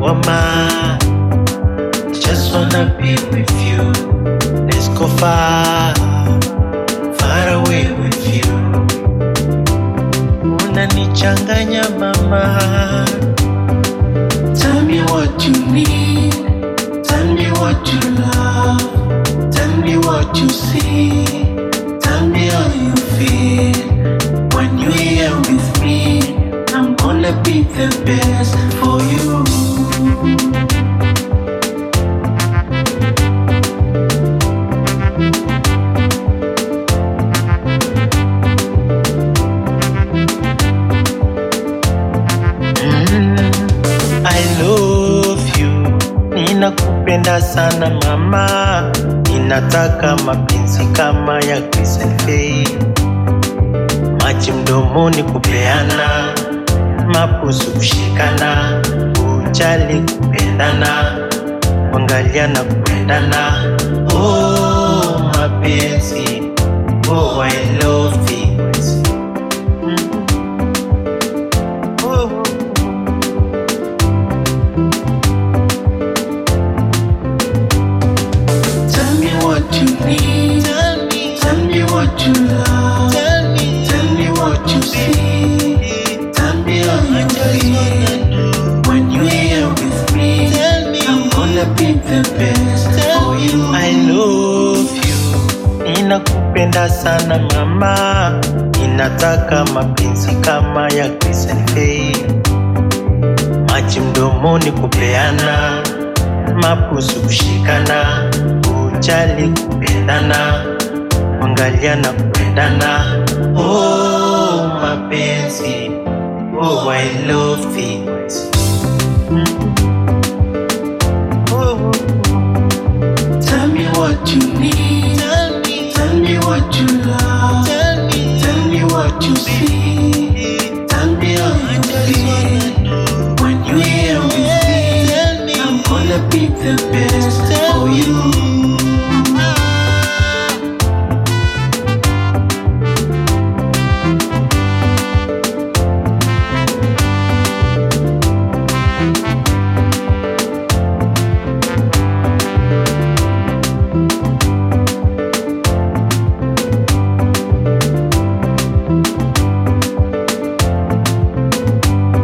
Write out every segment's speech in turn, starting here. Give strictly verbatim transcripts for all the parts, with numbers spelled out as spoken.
woman. Just wanna be with you. Let's go far, far away with you. Unanichanganya mama. Tell me what you need. Tell me what you love. Tell me what you see. Tell me how you feel. When you're here with me, I'm gonna be the best for you. I love you, ninakupenda sana mama. Ninataka mapenzi kama ya Chris and Faye. Maji mdomoni kupeana, mapusu kushikana, ujali kupendana, kuangaliana kupendana. Oh mapenzi, oh I love it. What you need, tell me, tell me what you love, tell me, tell me what you see, tell me how you feel. When you're here with me, tell me, I'm gonna be the best for you. I love you, ninakupenda sana mama. Ninataka mapenzi kama ya Chris and Faye. Maji mdomoni kupeana, mapusu kushikana, ujali kupendana, kuangaliana kupendana. Oh mapenzi, oh I love it. Oh. Tell me what you need, tell me, tell me what you love, tell me, tell me what you see, tell me how you feel. When you're here with me, I'm gonna be the best for you.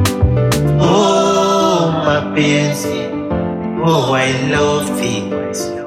Oh, I love it.